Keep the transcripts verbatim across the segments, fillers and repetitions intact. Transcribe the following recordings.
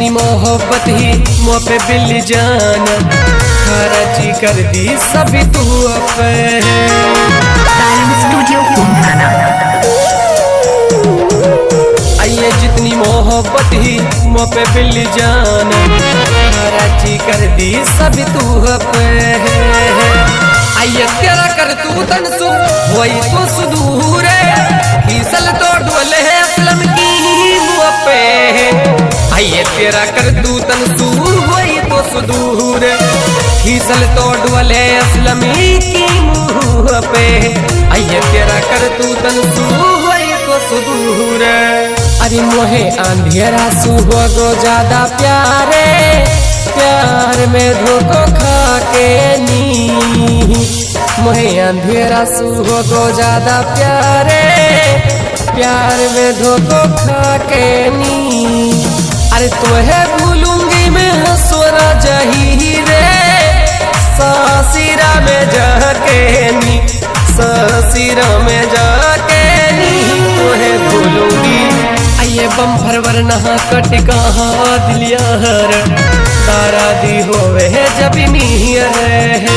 जितनी मोहब्बत ही मुँह पे बिल्ली जाना खर्ची कर दी सभी तू पे। स्टूडियो आइए जितनी मोहब्बत ही मुँह पे बिल्ली जाना खर्ची कर दी सभी तू पे। आइए तेरा कर तू तन सु वही तो सुदूर खीसल तो डोले है असलम की मुँह पे। आइए तेरा कर तू तन सु वही तो सुदूर खीसल तो डोले असलम की मुँह पे। आइए तेरा कर तू तन सु वही तो सुदूर। अरे मोहे अंधेरा सुबह को ज्यादा प्यारे प्यार में धोखो खा के नी। मोहे अंधेरा सुबह को ज्यादा प्यारे प्यार में धोखो खा के नी। अरे तुम्हें भूलूंगी मैं हंसोरा जही रे सासिरा में जाके नी सासिरा में जाके नी तुम्हें भूलूंगी। आइए बम फरवर नहा कट कहाँ दिलिया हर तारा दी होवे जब मिहिर है।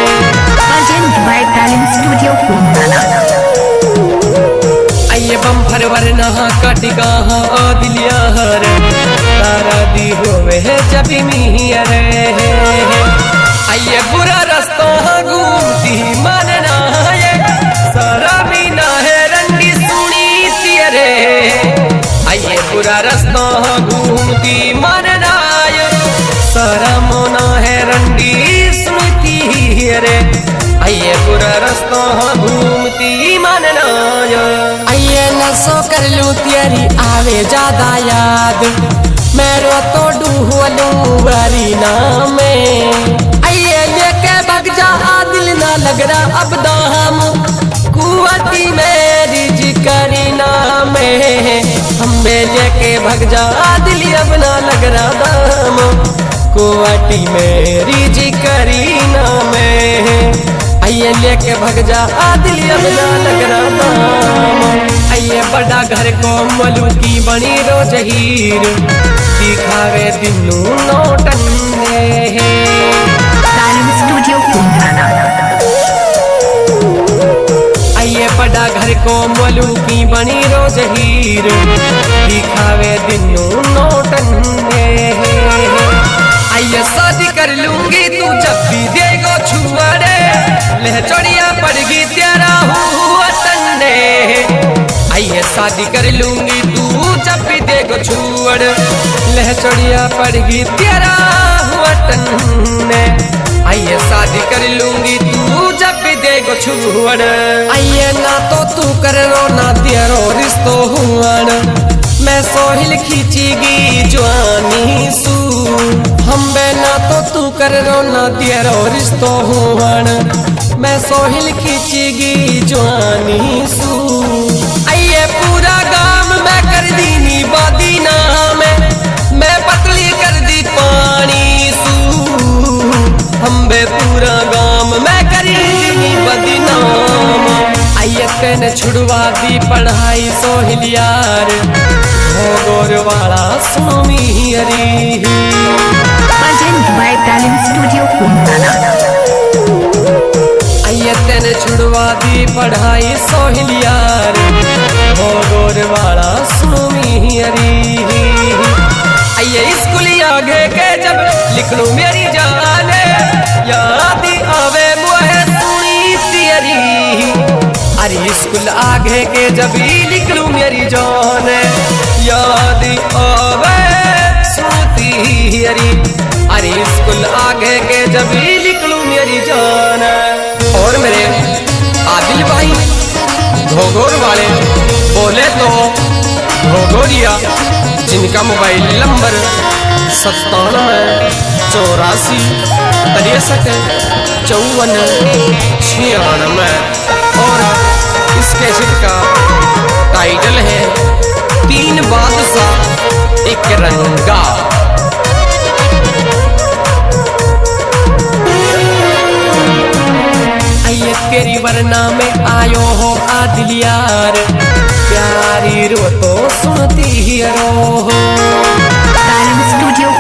स्टूडियो आइए बम फरवर नहा कट कहाँ दिलिया हर तारा दी होवे जब मिहिर है। आइए बुरा रास्ता घूमती मानना है सारा मीना है रंडी सुनी तेरे। आइए बुरा रास्ता घूमती मानना सारा मोना है रंडी सुनती रे। आइए बुरा रास्ता घूमती मानना। आइए नसो कर लूं तेरी आवे ज्यादा याद मैं रो तो डूहलूं बारी नाम में। आइए लेके भग जा दिल ना लग रहा अब दाम कुवती मेरी जिकरी नाम हम लेके भग जा दिल अब ना लग रहा दाम कुवती मेरी जिकरी नाम। आइए लेके भग जा दिल अब ना लग रहा दाम। आइए बड़ा घर को मलू की बनी रोज हीर दिखावे दिनू नोटन स्टूडियो आइए बड़ा घर को मलू की बनी रोज हीर दिखावे दिनू नोटन। आइए शादी कर लूंगी तू जब भी देगो छुआरे लह चढ़िया पड़गी तेरा हुआ तन्ने। आइए शादी कर लूंगी तू जब भी देगो छुअड़ लह चढ़िया पड़गी तेरा हुआ तन्ने। आइए शादी कर लूंगी तू जब भी देगो छुअड़। आइए ना तो तू कर रो ना तेरो रिश्तो हुआ मैं सोहिल खींचीगी जवानी सू हम ना तो तू कर रो ना तेरो रिश्तो हुवन मैं सोहिल खींचीगी जवानी सू। आइए पूरा गाम मैं कर दीनी बादी नाम मैं पतली कर दी पानी सू हम बे पूरा गाम मैं कर दीनी बादी नाम। आइए पेन छुड़वा दी पढ़ाई सोहिल यार गोर वाला सुमी हरी। स्टूडियो आइए तेने छुड़वा दी पढ़ाई सोहिल यार गोर वाला सुमी हरी। आइए स्कूल आगे के जब लिख लूं मेरी जाने याद आवे मुहे सुनी तेरी। अरे स्कूल आगे के जब लिख लूं मेरी जान याद आवे सुनती हरी। अरे स्कूल आगे के जब लिख लूं मेरी जान। और मेरे आदिल भाई घोघोर वाले बोले तो घोघोरिया जिनका मोबाइल नंबर सत्तानवे चौरासी तिरसठ चौवन छियानवे और इस कैसेट का टाइटल है तीन बादशाह एक रंगा। आइए तेरी वरना में आयो हो आदिल यार प्यारी रो तो सुनती रो। स्टूडियो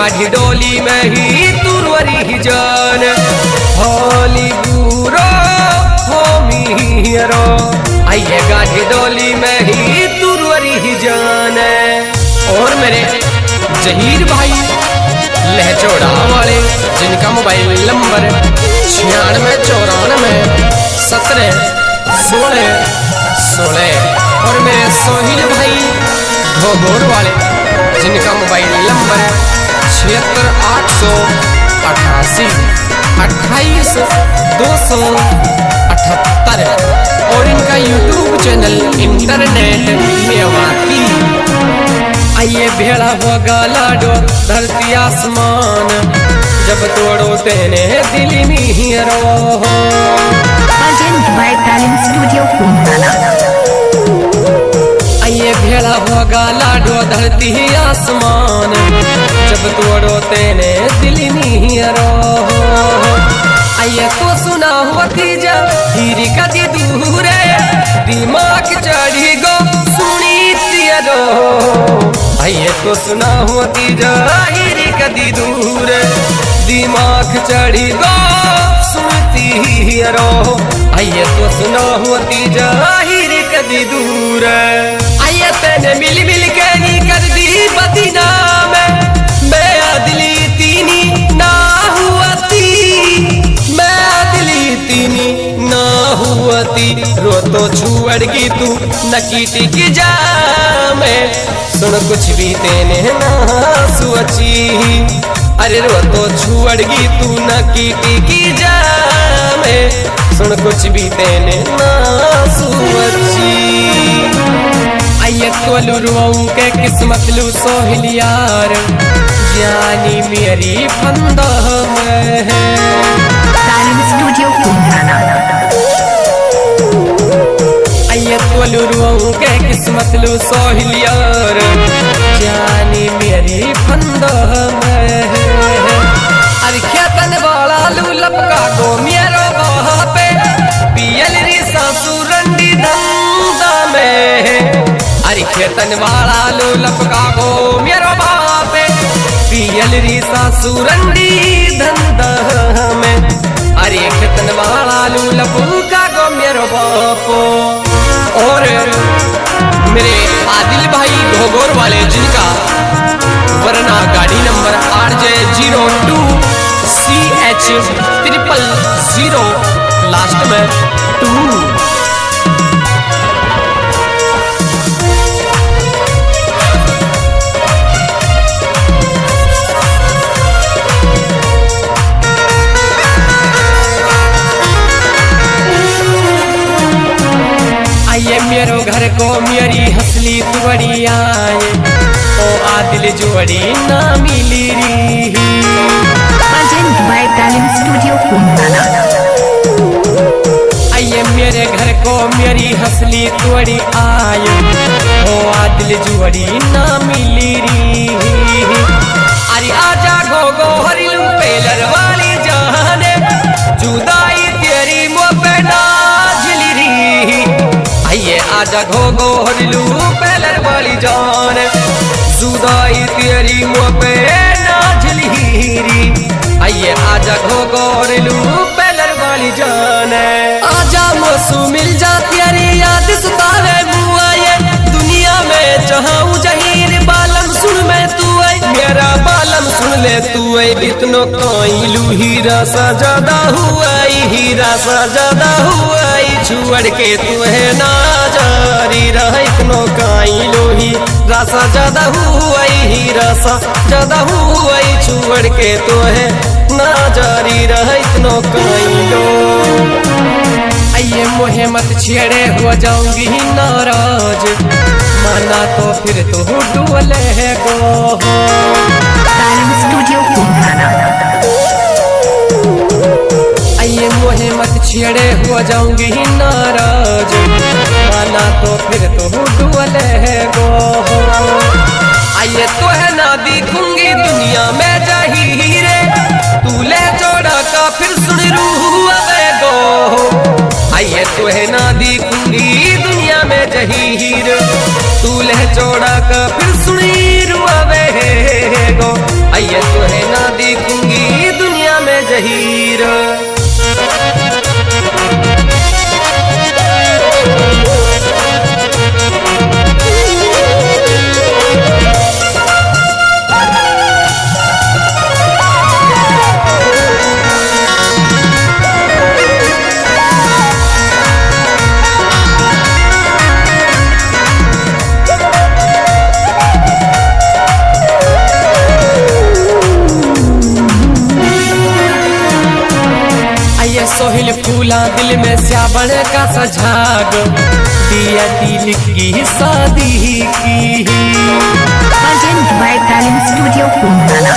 गाढ़ी डोली में ही तुरवरी ही जान होली बुरो हो मियरो आइए गाढ़ी डोली में ही तुरवरी ही जान। और मेरे जहीर भाई लहचौड़ा वाले जिनका मोबाइल नंबर छियानवे चौरानवे सत्रह सोलह सोलह और मेरे सोहिल भाई घोघोर वाले जिनका मोबाइल नंबर छिहत्तर आठ सौ अठासी अट्ठाईस दो सौ अठहत्तर और इनका यूट्यूब चैनल इंटरनेट मेवाती। आइए भेड़ा होगा लाडो धरती आसमान जब तोड़ो तेने दिल में रो Present by Talent Studio Kumtala. आइए भेड़ा होगा लाडो धरती आसमान जब तोड़ो तेने दिल में रो आइए तो सुना होती जा हीरी कदी दूर दिमाग चढ़ी गो सुनी तियरो आइए तो सुना होती जा हीरी कदी दूर दिमाग चढ़ी गो सुनती रो आइए तो सुना होती जा हीरी कदी दूर आइए तेने मिल मिल के नी कर दी बदनाम मैं दिली तीनी ना हुआती मैं दिली तीनी ना हुआती रो तो छुअड़गी तू नकीटी की जा मैं सुन कुछ भी तेने ना सोची अरे रो तो छुअड़गी तू नकीटी की जा मैं सुन कुछ भी तेने ना सोची। आइए तो लुरुआऊं के किस्मत लू सोहलियार जानी मेरी फंदा में Talent Studio Kumtala. आइए तो लुरुआऊं के किस्मत लू सोहलियार जानी मेरी फंदा में अरे खेतन वाला लू लपका गो मेरो वहाँ पे पियल री सासू रंडी धंधा में अरे खेतन वाला लो लपका गो मेरो बापे पियल री सासू रंडी धंधा में अरे खेतन वाला लो लपका गो मेरो बापो। और मेरे आदिल भाई घोघोर वाले जिनका वरना गाड़ी number R J zero two C H triple zero last में टू आइए मेरो घर को मेरी हंसली तुवड़ी आए ओ आदिल जोड़ी ना मिली री Present by Talent Studio Kumtala. आइए मेरे घर को मेरी हंसली तुवड़ी आए ओ आदिल जोड़ी ना मिली री अरे आजा गो गो हरिलू पेलर वाली जाने जुदाई तेरी मोपे ना झिली री आइए आजा घो गो हरिलू पेलर वाली जान जुदाई तेरी मोपे ना झिलहीरी आइए आजा घो गो हरिलू पेलर वाली जान आजा मौसू मिल जा तेरी याद सतावे मुआ ये दुनिया में चाहूं जहीर बालम सुन मैं तू आई मेरा बालम सुन ले तू आई इतनो काइलू हीरा सा ज्यादा हुआ हीरा सा ज्यादा हुआ छुअड़ के तू है ना जारी रह इतनो काइलू ही रासा ज्यादा हुआ ही रासा ज्यादा हुआ छुअड़ के तू है ना जारी रह इतनो काइलू आइए मोहे मत छेड़े हो जाऊंगी नाराज माना तो फिर तो डुअले गो Talent Studio Kumtala. आइए मोहे मत छेड़े हो जाऊंगी नाराज माना तो फिर तो डुअले गो आइए तो है ना दिखूंगी दुनिया में जहीरे तू ले जोड़ा का फिर सुन रूह गो आइए तो है ना दिखूंगी दुनिया में जहीर तू ले जोड़ा का फिर सुनी रूह गो आइए तुहे ना देखूंगी दुनिया में जहीर। सोहिल फूला दिल में श्यावण का सजाग दिया दिल की शादी की। Present by Talent Studio Kunhana।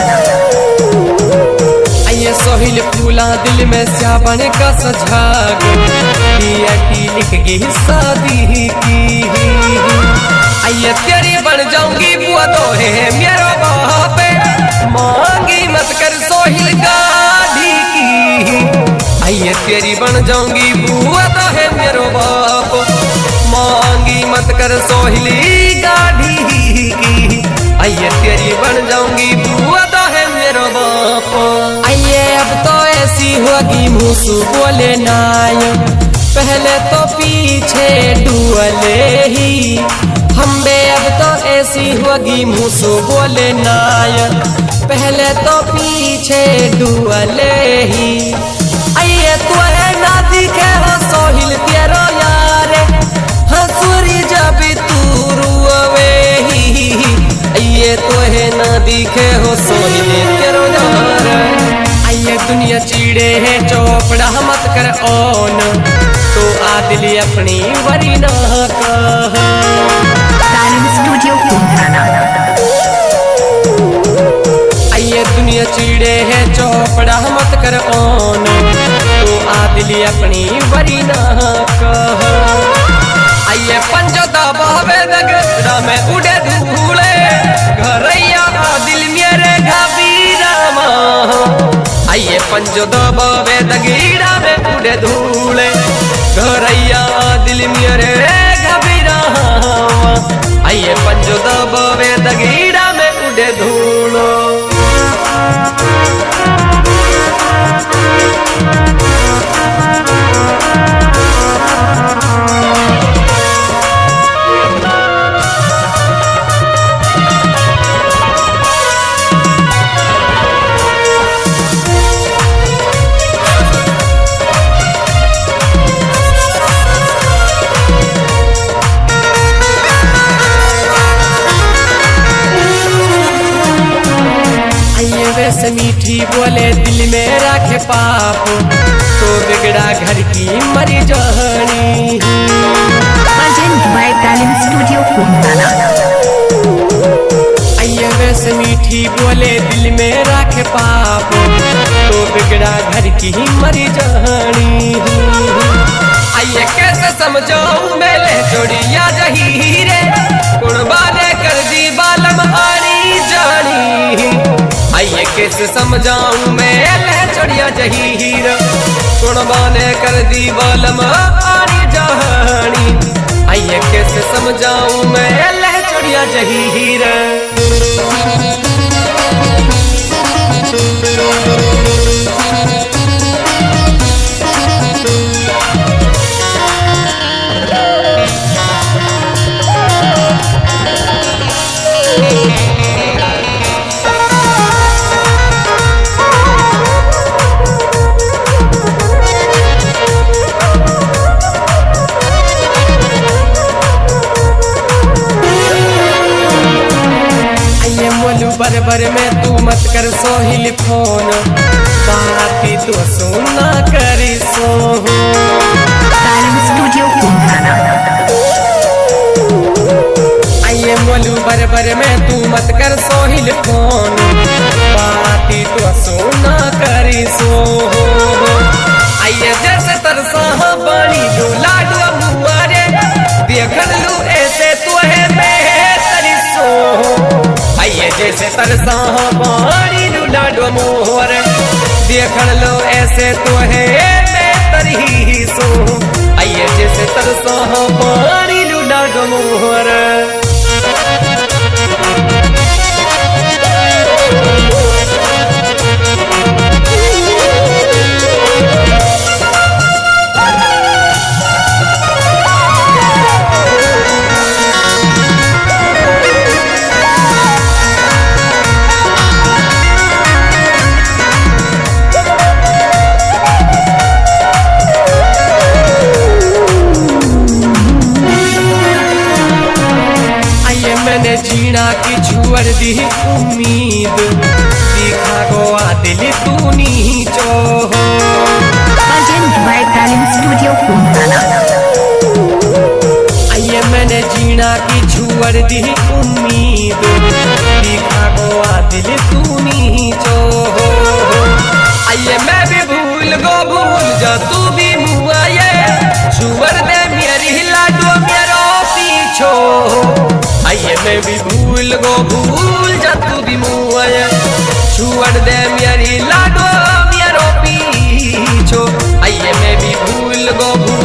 आइए सोहिल फूला दिल में श्यावण का सजाग दिया दिल की शादी की। आइए तेरी बन जाऊंगी बुआ तो है मेरा बाप, मांगी मत कर सोहिल गाड़ी की। आइए तेरी बन जाऊंगी बुआ तो है मेरो बाप, मांगी मत कर सोहिली गाड़ी की। आइए तेरी बन जाऊंगी बुआ तो है मेरो बाप। आइए अब तो ऐसी होगी मुसु बोले नाय, पहले तो पीछे डुअले ही। हम बे अब तो ऐसी होगी मुसु बोले नाय, पहले तो पीछे डुअले ही। आइए तू है ना दिखे हो सोहिल तेरो यारे, हंसुरी जब तू रुवे ही। आइए तू है ना दिखे हो सोहिल तेरो यारे। आइए दुनिया चीड़े है चौपड़ा मत कर ओन, तो आदिली अपनी वरी ना कह। Talent Studio Kunhana। आइए दुनिया चीड़े है चौपड़ा मत कर ओन, तो आदिली अपनी वरी ना कह। आइए पंजो दबावे दगड़ा में उड़े धूले, घरैया दिल मेरे घबीरा माँ। आइए पंजो दबावे दगड़ा में उड़े धूले, घरैया दिल मेरे घबीरा माँ। आइए पंजो दबावे दगड़ा में उड़े धूलो। से मीठी बोले दिल में रखे पाप, तो बिगड़ा घर की मरी जहनी। Present by Talent Studio Kunhana। आइए वैसे मीठी बोले दिल में रखे पाप, तो बिगड़ा घर की मरी जहनी। आइए कैसे समझाऊं मेले चोड़िया जहीरे, कुर्बाने कर दी बालम आनी जानी। आइए कैसे समझाऊं मैं लहचड़िया जहीर, कुर्बाने कर दी बालम आनी जहानी। आइए कैसे समझाऊं मैं लहचड़िया जहीर। बरबर में तू मत कर सोहिल फोन, बाती तो सुना करी सो। Talent Studio Kunhana। आइए मोलू बरबर में तू मत कर सोहिल फोन, बाती तो सुना करी सो। आइए जैसे तरसा पानी जो लाडू मुआरे, देख लू ऐसे तू है बेहतरी सो। आइए जैसे तरसा पानी लाडो मोहर, देख लो ऐसे तो है बेहतरी सो। आइए जैसे तरसा पानी लाडो मोहर। छुअर दी उम्मीद दिखा गोआ दिल तू नीचो Present by Talent Studio Kumhana. आइए मैंने जीना की छुअर दी उम्मीद दिखा गोआ दिल तू नीचो आइए मैं भी भूल गो भूल जा तू भी मुआ ये छुअर दे मेरी लाडो मेरो पीछो आइए मैं भी भूल गो भूल जा तू भी मुआ ये छुअर दे मेरी लाडो मेरो पीछो आइए मैं भी भूल गो भूल